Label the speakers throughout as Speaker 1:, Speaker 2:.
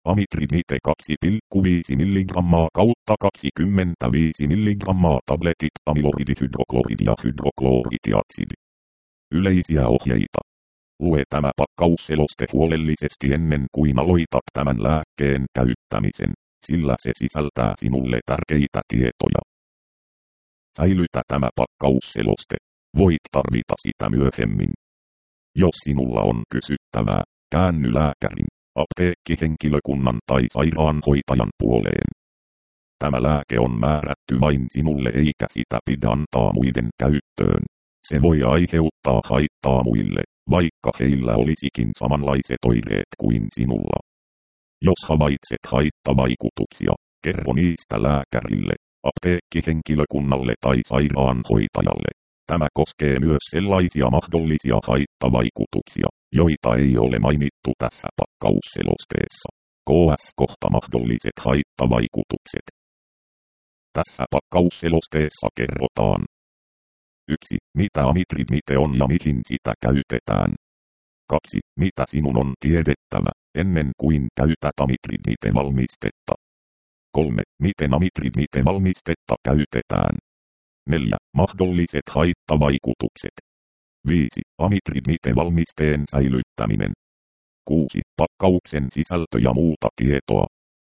Speaker 1: Amitriptyline 2,5 mg kautta 25 mg tabletit amyloidihydrokloridi ja hydroklorohidiaksidi. Yleisiä ohjeita. Lue tämä pakkausseloste huolellisesti ennen kuin aloitat tämän lääkkeen käyttämisen, sillä se sisältää sinulle tärkeitä tietoja. Säilytä tämä pakkausseloste. Voit tarvita sitä myöhemmin. Jos sinulla on kysyttävää, käänny lääkärin, apteekkihenkilökunnan tai sairaanhoitajan puoleen. Tämä lääke on määrätty vain sinulle eikä sitä pidä antaa muiden käyttöön. Se voi aiheuttaa haittaa muille, vaikka heillä olisikin samanlaiset oireet kuin sinulla. Jos havaitset haittavaikutuksia, kerro niistä lääkärille, apteekkihenkilökunnalle tai sairaanhoitajalle. Tämä koskee myös sellaisia mahdollisia haittavaikutuksia, joita ei ole mainittu tässä pakkausselosteessa. KS-kohta mahdolliset haittavaikutukset. Tässä pakkausselosteessa kerrotaan. 1. Mitä amitriptyline on ja mihin sitä käytetään. 2. Mitä sinun on tiedettävä, ennen kuin käytät amitriptyline-valmistetta. 3. Miten amitriptyline-valmistetta käytetään. 4. Mahdolliset haittavaikutukset. 5. Amitriptyline-valmisteen säilyttäminen. 6. Pakkauksen sisältö ja muuta tietoa.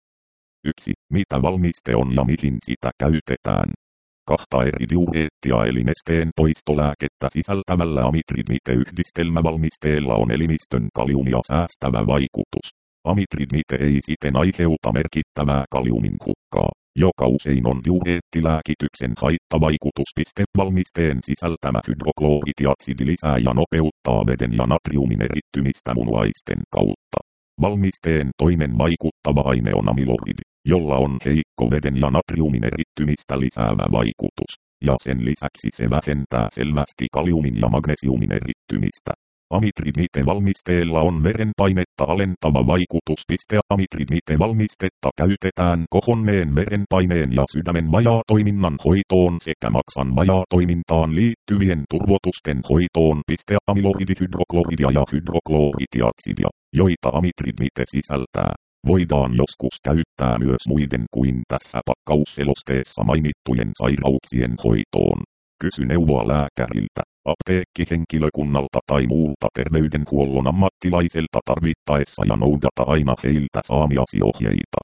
Speaker 1: 1. Mitä valmiste on ja mihin sitä käytetään. 2 eri diureettia eli nesteen poistolääkettä sisältävällä amitriptyline-yhdistelmävalmisteella on elimistön kaliumia säästävä vaikutus. Amitriptyline ei siten aiheuta merkittävää kaliumin hukkaa, joka usein on diureettilääkityksen haittavaikutus. Valmisteen sisältämä hydroklorohidiaksidi lisää ja nopeuttaa veden ja natriumin erittymistä munuaisten kautta. Valmisteen toinen vaikuttava aine on amyloidi, jolla on heikko veden ja natriumin erittymistä lisäävä vaikutus, ja sen lisäksi se vähentää selvästi kaliumin ja magnesiumin erittymistä. Amitriptyline-valmisteella on verenpainetta alentava vaikutus. Amitriptyline-valmistetta käytetään kohonneen verenpaineen ja sydämen vajaatoiminnan hoitoon sekä maksan vajaatoimintaan liittyvien turvotusten hoitoon. Amyloidihydrokloridia ja hydroklorohidiaksidia, joita amitriptyline sisältää, voidaan joskus käyttää myös muiden kuin tässä pakkausselosteessa mainittujen sairauksien hoitoon. Kysy neuvoa lääkäriltä, apteekkihenkilökunnalta tai muulta terveydenhuollon ammattilaiselta tarvittaessa ja noudata aina heiltä saamiasi ohjeita.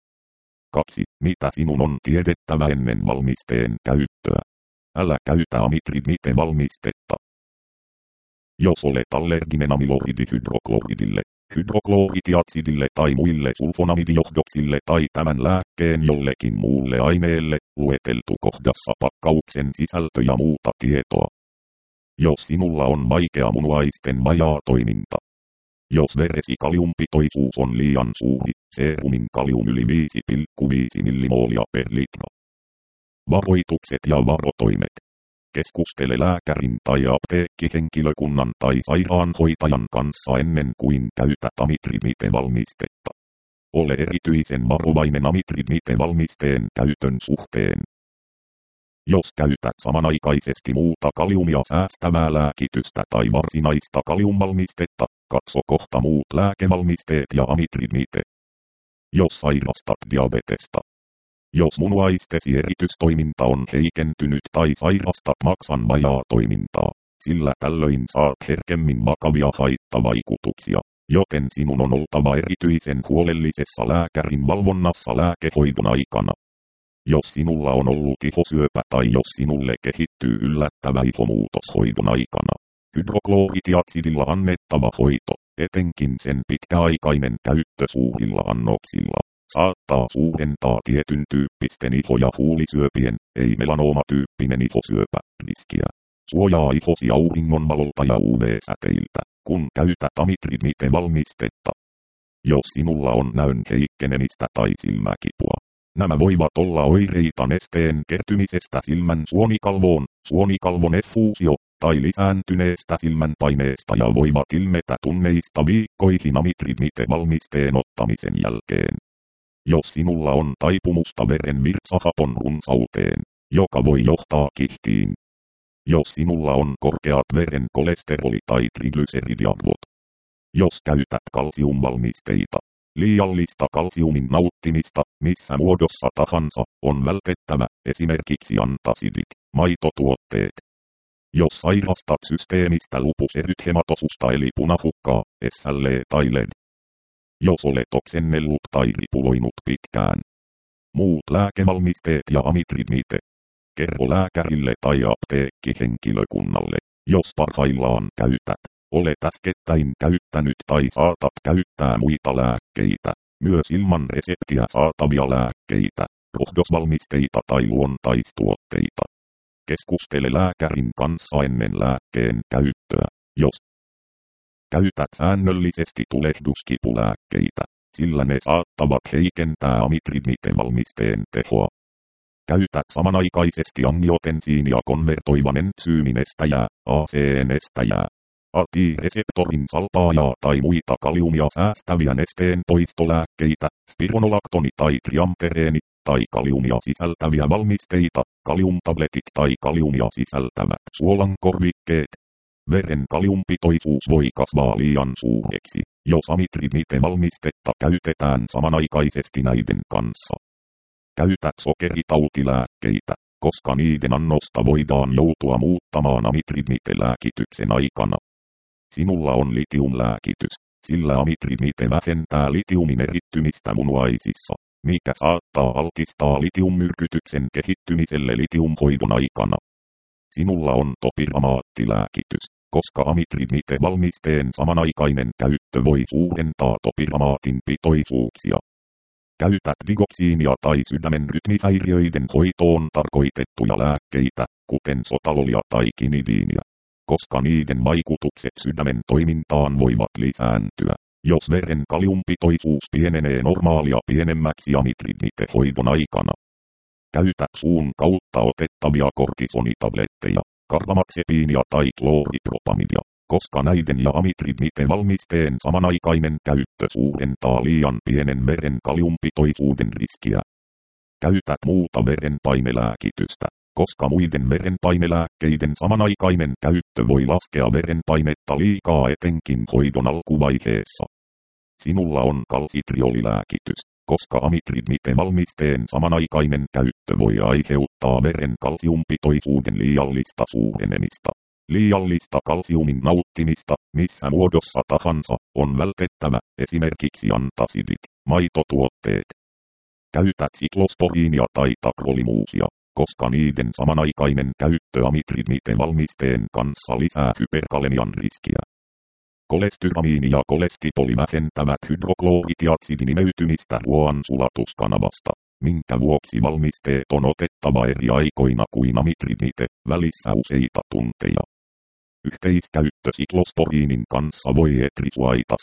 Speaker 1: 2. Mitä sinun on tiedettävä ennen valmisteen käyttöä? Älä käytä amitriptyline-valmistetta. Jos olet allerginen amyloidihydrokloridille, hydroklorohidiaksidille tai muille sulfonamidijohdoksille tai tämän lääkkeen jollekin muulle aineelle, lueteltu kohdassa pakkauksen sisältö ja muuta tietoa. Jos sinulla on vaikea munuaisten vajaatoiminta. Jos veresi kaliumpitoisuus on liian suuri, serumin kalium yli 5,5 millimolia per litra. Varoitukset ja varotoimet. Keskustele lääkärin tai apteekkihenkilökunnan tai sairaanhoitajan kanssa ennen kuin käytät amitriptyline-valmistetta. Ole erityisen varovainen amitriptyline-valmisteen käytön suhteen. Jos käytät samanaikaisesti muuta kaliumia säästävää lääkitystä tai varsinaista kaliumvalmistetta, katso kohta muut lääkevalmisteet ja amitriptyline. Jos sairastat diabetesta. Jos munuaistesi eritystoiminta on heikentynyt tai sairastat maksan vajaatoimintaa, sillä tällöin saat herkemmin vakavia haittavaikutuksia, joten sinun on oltava erityisen huolellisessa lääkärin valvonnassa lääkehoidon aikana. Jos sinulla on ollut ihosyöpä tai jos sinulle kehittyy yllättävä ihomuutos hoidon aikana, hydroklorohidiaksidilla annettava hoito, etenkin sen pitkäaikainen käyttö suurilla annoksilla, saattaa suurentaa tietyn tyyppisten iho- ja huulisyöpien, ei melanoomatyyppinen ihosyöpä, riskiä. Suojaa ihosi auringonvalolta ja UV-säteiltä, kun käytät amitriptyline-valmistetta. Jos sinulla on näön heikkenemistä tai silmäkipua, nämä voivat olla oireita nesteen kertymisestä silmän suonikalvoon, suonikalvon effuusio, tai lisääntyneestä silmänpaineesta ja voivat ilmetä tunneista viikkoihin amitriptyline-valmisteen ottamisen jälkeen. Jos sinulla on taipumusta veren virtsahapon runsauteen, joka voi johtaa kihtiin. Jos sinulla on korkeat veren kolesteroli- tai triglyceridiarvot. Jos käytät kalsiumvalmisteita. Liiallista kalsiumin nauttimista, missä muodossa tahansa, on vältettävä, esimerkiksi antasidit, maitotuotteet. Jos sairastat systeemistä lupuserythematosusta eli punahukkaa, SLE tai LED. Jos olet oksennellut tai ripuloinut pitkään. Muut lääkevalmisteet ja amitridmite. Kerro lääkärille tai apteekkihenkilökunnalle, jos parhaillaan käytät. Olet äskettäin käyttänyt tai saatat käyttää muita lääkkeitä, myös ilman reseptiä saatavia lääkkeitä, rohdosvalmisteita tai luontaistuotteita. Keskustele lääkärin kanssa ennen lääkkeen käyttöä, jos käytät säännöllisesti tulehduskipulääkkeitä, sillä ne saattavat heikentää amitridmite-valmisteen tehoa. Käytät samanaikaisesti angiotensiinia konvertoivan entsyymin estäjää, ACN-estäjää, AT-reseptorin salpaajaa tai muita kaliumia säästäviä nesteen poistolääkkeitä, spironolaktoni tai triamtereeni, tai kaliumia sisältäviä valmisteita, kaliumtabletit tai kaliumia sisältävät suolankorvikkeet. Veren kaliumpitoisuus voi kasvaa liian suureksi, jos amitridmite-valmistetta käytetään samanaikaisesti näiden kanssa. Käytä sokeritautilääkkeitä, koska niiden annosta voidaan joutua muuttamaan amitridmite-lääkityksen aikana. Sinulla on litiumlääkitys, sillä amitridmite vähentää litiumin erittymistä munuaisissa, mikä saattaa altistaa litiummyrkytyksen kehittymiselle litiumhoidon aikana. Sinulla on topiramaattilääkitys, koska amitridmite-valmisteen samanaikainen käyttö voi suurentaa topiramaatin pitoisuuksia. Käytät digoksiinia tai sydämen rytmihäiriöiden hoitoon tarkoitettuja lääkkeitä, kuten sotalolia tai kinidiinia, koska niiden vaikutukset sydämen toimintaan voivat lisääntyä, jos veren kaliumpitoisuus pienenee normaalia pienemmäksi amitridmite-hoidon aikana. Käytä suun kautta otettavia kortisonitabletteja, karbamaxepiinia tai klooripropamidia, koska näiden ja amitridmite-valmisteen samanaikainen käyttö suurentaa liian pienen veren kaliumpitoisuuden riskiä. Käytät muuta verenpainelääkitystä, koska muiden verenpainelääkkeiden samanaikainen käyttö voi laskea verenpainetta liikaa etenkin hoidon alkuvaiheessa. Sinulla on kalsitriolilääkitys, koska amitridmite-valmisteen samanaikainen käyttö voi aiheuttaa veren kalsiumpitoisuuden liiallista suurenemista. Liiallista kalsiumin nauttimista, missä muodossa tahansa, on vältettävä, esimerkiksi antasidit, maitotuotteet. Käytä siklosporiinia tai takrolimuusia, koska niiden samanaikainen käyttö amitridmite-valmisteen kanssa lisää hyperkalemian riskiä. Kolestyramiini ja kolestipoli vähentävät hydroklooritiatsidin imeytymistä ruoan sulatuskanavasta, minkä vuoksi valmisteet on otettava eri aikoina kuin amitridmite, välissä useita tunteja. Yhteiskäyttö siklosporiinin kanssa voi etrisuaita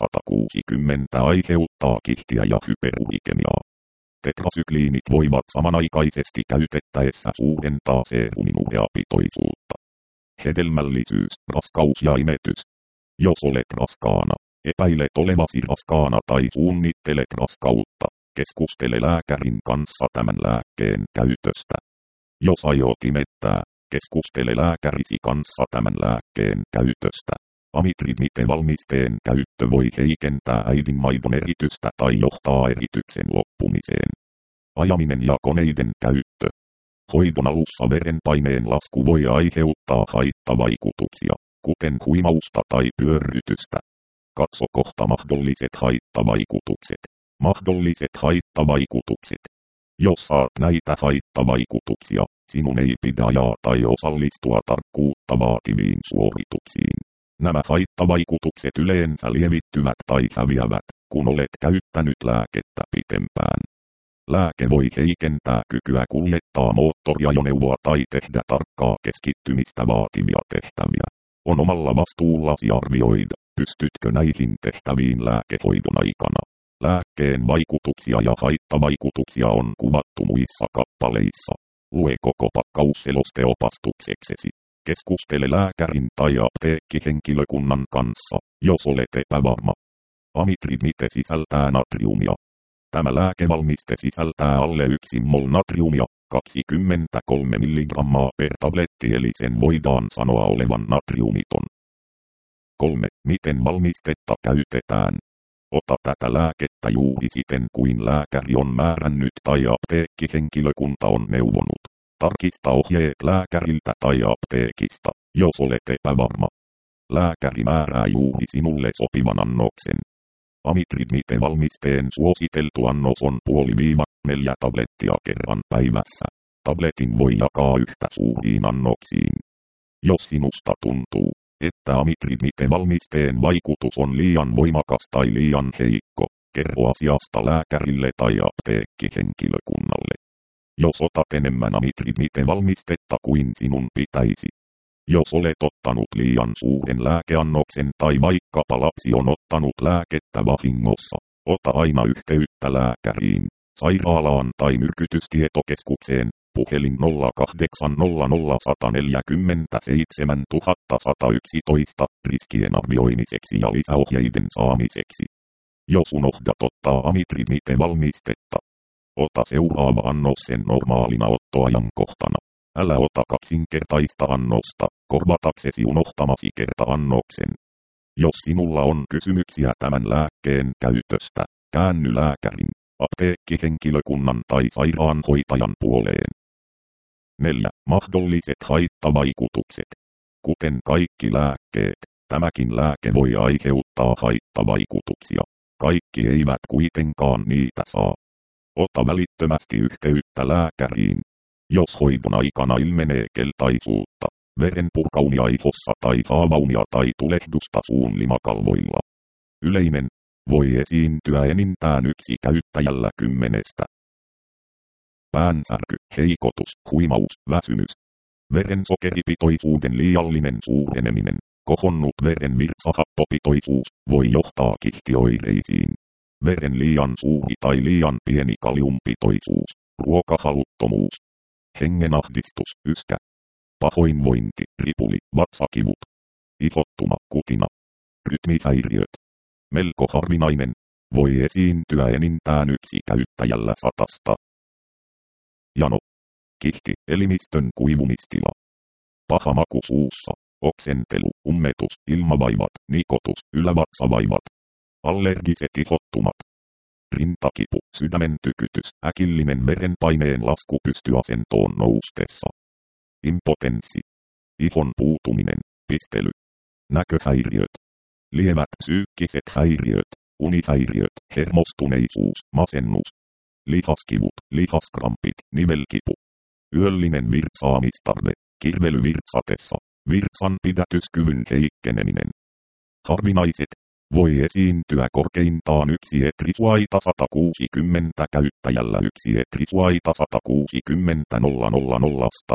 Speaker 1: 160 aiheuttaa kihtiä ja hyperurikemiaa. Tetrasykliinit voivat samanaikaisesti käytettäessä suurentaa seeruminureapitoisuutta. Hedelmällisyys, raskaus ja imetys. Jos olet raskaana, epäilet olevasi raskaana tai suunnittelet raskautta, keskustele lääkärin kanssa tämän lääkkeen käytöstä. Jos aiot imettää, keskustele lääkärisi kanssa tämän lääkkeen käytöstä. Amitridmite-valmisteen käyttö voi heikentää äidinmaidon eritystä tai johtaa erityksen loppumiseen. Ajaminen ja koneiden käyttö. Hoidon alussa verenpaineen lasku voi aiheuttaa haittavaikutuksia, kuten huimausta tai pyörrytystä. Katso kohta mahdolliset haittavaikutukset. Mahdolliset haittavaikutukset. Jos saat näitä haittavaikutuksia, sinun ei pidä ajaa tai osallistua tarkkuutta vaativiin suorituksiin. Nämä haittavaikutukset yleensä lievittyvät tai häviävät, kun olet käyttänyt lääkettä pitempään. Lääke voi heikentää kykyä kuljettaa moottoriajoneuvoa tai tehdä tarkkaa keskittymistä vaativia tehtäviä. On omalla vastuullasi arvioida, pystytkö näihin tehtäviin lääkehoidon aikana. Lääkkeen vaikutuksia ja haittavaikutuksia on kuvattu muissa kappaleissa. Lue koko pakkaus selosteopastukseksesi. Keskustele lääkärin tai apteekkihenkilökunnan kanssa, jos olet epävarma. Amitridmite sisältää natriumia. Tämä lääkevalmiste sisältää alle 1 mol natriumia, 23 mg per tabletti, eli sen voidaan sanoa olevan natriumiton. 3. Miten valmistetta käytetään? Ota tätä lääkettä juuri siten kuin lääkäri on määrännyt tai apteekkihenkilökunta on neuvonut. Tarkista ohjeet lääkäriltä tai apteekista, jos olet epävarma. Lääkäri määrää juuri sinulle sopivan annoksen. Amitriptyline-valmisteen suositeltu annos on 0,5–4 tablettia kerran päivässä. Tabletin voi jakaa yhtä suuriin annoksiin. Jos sinusta tuntuu, että amitriptyline-valmisteen vaikutus on liian voimakas tai liian heikko, kerro asiasta lääkärille tai apteekkihenkilökunnalle. Jos otat enemmän amitriptyline-valmistetta kuin sinun pitäisi. Jos olet ottanut liian suuren lääkeannoksen tai vaikkapa lapsi on ottanut lääkettä vahingossa, ota aina yhteyttä lääkäriin, sairaalaan tai myrkytystietokeskukseen, puhelin 0800 147 111 riskien arvioimiseksi ja lisäohjeiden saamiseksi. Jos unohdat ottaa amitriptyline-valmistetta, ota seuraava annos sen normaalina ottoajankohtana. Älä ota kaksinkertaista annosta, korvataksesi unohtamasi kerta-annoksen. Jos sinulla on kysymyksiä tämän lääkkeen käytöstä, käänny lääkärin, apteekkihenkilökunnan tai sairaanhoitajan puoleen. 4. Mahdolliset haittavaikutukset. Kuten kaikki lääkkeet, tämäkin lääke voi aiheuttaa haittavaikutuksia. Kaikki eivät kuitenkaan niitä saa. Ota välittömästi yhteyttä lääkäriin. Jos hoidon aikana ilmenee keltaisuutta, verenpurkaumia ihossa tai haavaumia tai tulehdusta suun limakalvoilla. Yleinen, voi esiintyä enintään 1 käyttäjällä 10. Päänsärky, heikotus, huimaus, väsymys. Verensokeripitoisuuden liiallinen suureneminen, kohonnut veren virtsahappopitoisuus, voi johtaa kihtioireisiin. Veren liian suuri tai liian pieni kaliumpitoisuus, ruokahaluttomuus. Hengenahdistus, yskä. Pahoinvointi, ripuli, vatsakivut. Ihottuma, kutina. Rytmihäiriöt. Melko harvinainen. Voi esiintyä enintään 1 käyttäjällä 100. Jano. Kihti, elimistön kuivumistila. Paha maku suussa. Oksentelu, ummetus, ilmavaivat, nikotus, ylävatsavaivat. Allergiset ihottumat. Rintakipu, sydämen tykytys, äkillinen verenpaineen lasku pystyasentoon noustessa. Impotenssi. Ihon puutuminen, pistely. Näköhäiriöt. Lievät psyykkiset häiriöt, unihäiriöt, hermostuneisuus, masennus. Lihaskivut, lihaskrampit, nivelkipu. Yöllinen virtsaamistarve, kirvely virtsatessa, virtsan pidätyskyvyn heikkeneminen. Harvinaiset. Voi esiintyä korkeintaan 1 etrisuaita 160 käyttäjällä 1 etrisuaita 160 000.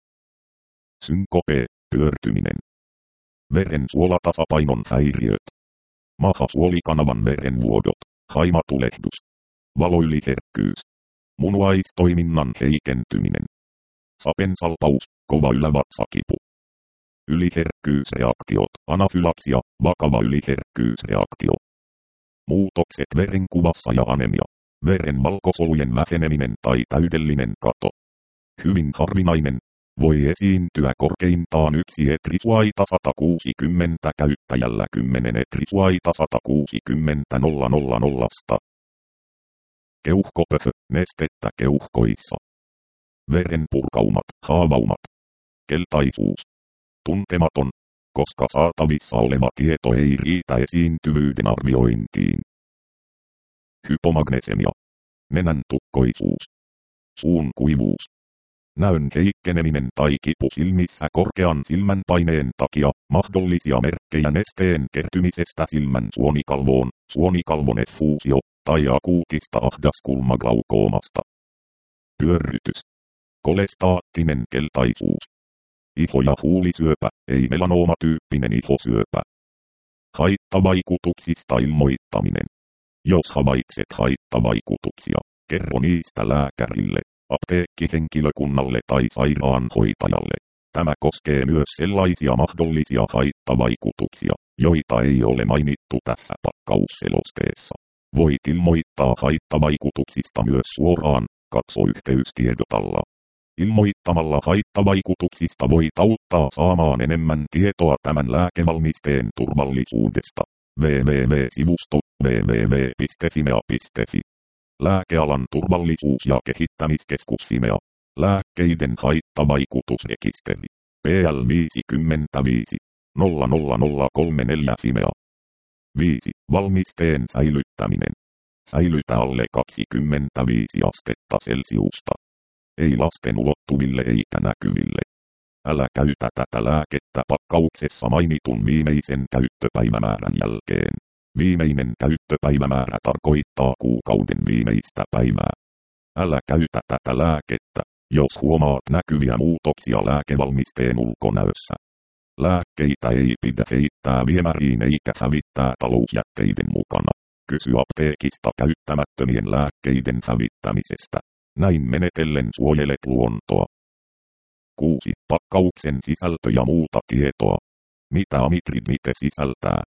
Speaker 1: Synkope, pyörtyminen. Verensuolatasapainon häiriöt. Mahasuolikanavan verenvuodot, haimatulehdus. Valoyliherkkyys. Munuaistoiminnan heikentyminen. Sapensalpaus, kova ylävatsakipu. Yliherkkyysreaktiot, anafylaksia, vakava yliherkkyysreaktio. Muutokset verenkuvassa ja anemia. Veren valkosolujen väheneminen tai täydellinen kato. Hyvin harvinainen. Voi esiintyä korkeintaan 1 etrisuaita 160 käyttäjällä 10 etrisuaita 160 000. Keuhkopöhö, nestettä keuhkoissa. Verenpurkaumat, haavaumat. Keltaisuus. Tuntematon, koska saatavissa oleva tieto ei riitä esiintyvyyden arviointiin. Hypomagnesemia. Nenän tukkoisuus. Suun kuivuus. Näön heikkeneminen tai kipu silmissä korkean silmänpaineen takia, mahdollisia merkkejä nesteen kertymisestä silmän suonikalvoon, suonikalvon effuusio, tai akuutista ahdaskulmaglaukoomasta. Pyörrytys. Kolestaattinen keltaisuus. Iho- ja huulisyöpä, ei melanoomatyyppinen ihosyöpä. Haittavaikutuksista ilmoittaminen. Jos havaitset haittavaikutuksia, kerro niistä lääkärille, apteekkihenkilökunnalle tai sairaanhoitajalle. Tämä koskee myös sellaisia mahdollisia haittavaikutuksia, joita ei ole mainittu tässä pakkausselosteessa. Voit ilmoittaa haittavaikutuksista myös suoraan, katso yhteystiedotalla. Ilmoittamalla haittavaikutuksista voit auttaa saamaan enemmän tietoa tämän lääkevalmisteen turvallisuudesta. www.sivusto www.fimea.fi. Lääkealan turvallisuus- ja kehittämiskeskus Fimea. Lääkkeiden haittavaikutusrekisteri. PL 55 00034 Fimea. 5. Valmisteen säilyttäminen. Säilytä alle 25 astetta Celsiusta. Ei lasten ulottuville eikä näkyville. Älä käytä tätä lääkettä pakkauksessa mainitun viimeisen käyttöpäivämäärän jälkeen. Viimeinen käyttöpäivämäärä tarkoittaa kuukauden viimeistä päivää. Älä käytä tätä lääkettä, jos huomaat näkyviä muutoksia lääkevalmisteen ulkonäössä. Lääkkeitä ei pidä heittää viemäriin eikä hävittää talousjätteiden mukana. Kysy apteekista käyttämättömien lääkkeiden hävittämisestä. Näin menetellen suojelet luontoa. 6. Pakkauksen sisältö ja muuta tietoa. Mitä amitridmite sisältää?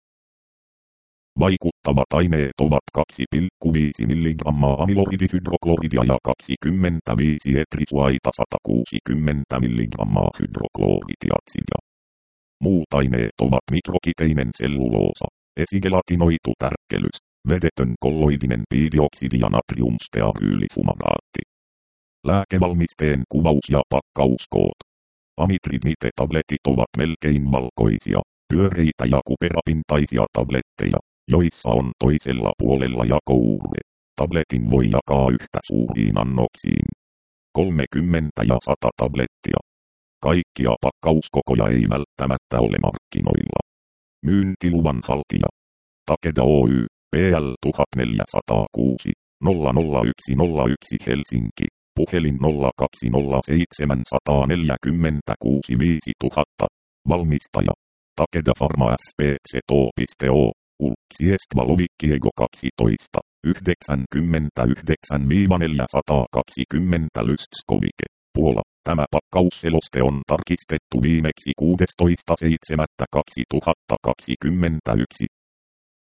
Speaker 1: Vaikuttavat aineet ovat 2,5 mg amyloidihydrokloridia ja 25 etrisuaita 160 mg hydrokloritiaksidia. Muut aineet ovat mikrokiteinen selluloosa, esigelatinoitu tärkkelys, vedetön kolloidinen piidioksidi ja natriumstearyylifumaраatti. Lääkevalmisteen kuvaus ja pakkauskoot. Amitridmite-tabletit ovat melkein valkoisia, pyöreitä ja kuperapintaisia tabletteja, joissa on toisella puolella jakouurre. Tabletin voi jakaa yhtä suuriin annoksiin. 30 ja 100 tablettia. Kaikkia pakkauskokoja ei välttämättä ole markkinoilla. Myyntiluvan haltija. Takeda Oy, PL 1406 00101 Helsinki. Puhelin 0207 146 5000. Valmistaja. Takeda Pharma SPC. Ulksiestvalovikkiego 12. 99-420 Lystskovike. Puola. Tämä pakkausseloste on tarkistettu viimeksi 16.7.2021.